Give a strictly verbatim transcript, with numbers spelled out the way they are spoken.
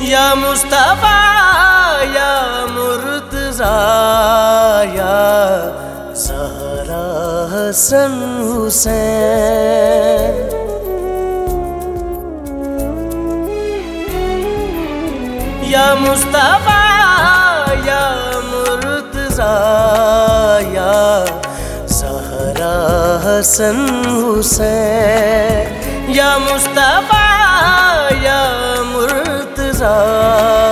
या मुस्तफा या मुर्तजा या ज़हरा हसन हुसैन। या मुस्तफा या मुर्तजा या ज़हरा हसन हुसैन। या मुस्तफा या मुर्तजा